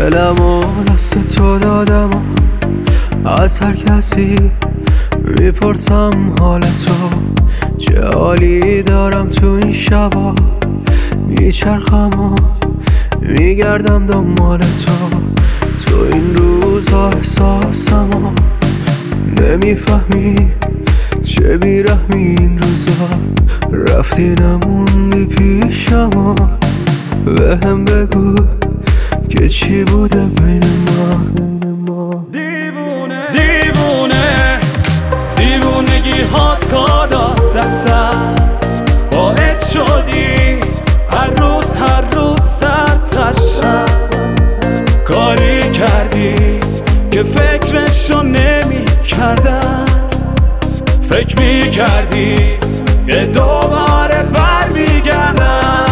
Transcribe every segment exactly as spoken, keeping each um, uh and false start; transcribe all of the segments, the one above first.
دلمو دست تو دادم و از هر کسی میپرسم حال تو چه حالی دارم. تو این شبا میچرخم و میگردم دنبال تو. تو این روزا احساسم و نمیفهمی چه بیرحمی این روزا. رفتی نموندی پیشم و به هم بگو که چی بوده بین ما. دیوونه دیوونه دیوونگی هات کار داد دستم، باعث شدی هر روز هر روز سردتر شم. کاری کردی که فکرشو نمی کردم، فکر می کردی که دوباره بر می گردم.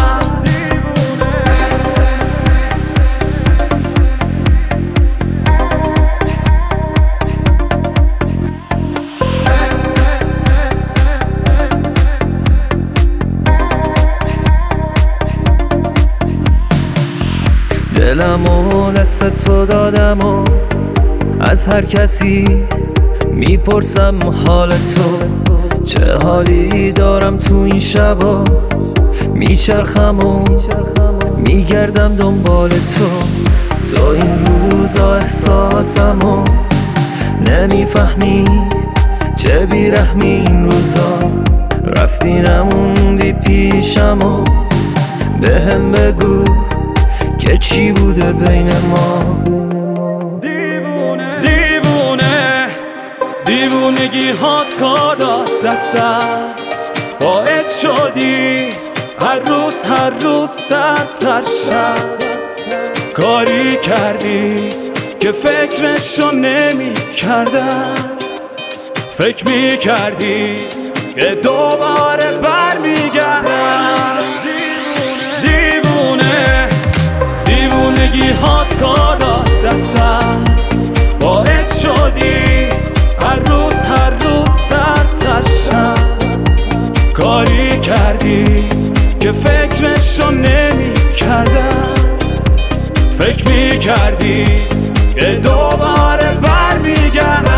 دلمو دست تو دادم و از هر کسی میپرسم حال تو چه حالی دارم. تو این شبا میچرخم و میگردم دنبال تو. تو این روزا احساسم و نمیفهمی چه بیرحمی این روزا. رفتی نموندی پیشم و به هم بگو که چی بوده بین ما. دیوونه دیوونه دیوونگی هات کار داد دستم، باعث شدی هر روز هر روز سردتر شم. کاری کردی که فکرشو نمی کردم، فکر می کردی که دوباره بر می گردم. دیوونه دیوونگی هات کار داد دستم، باعث شدی هر روز هر روز سردتر شم. کاری کردی که فکرشو نمی کردم، فکر می کردی که دوباره بر می گردم.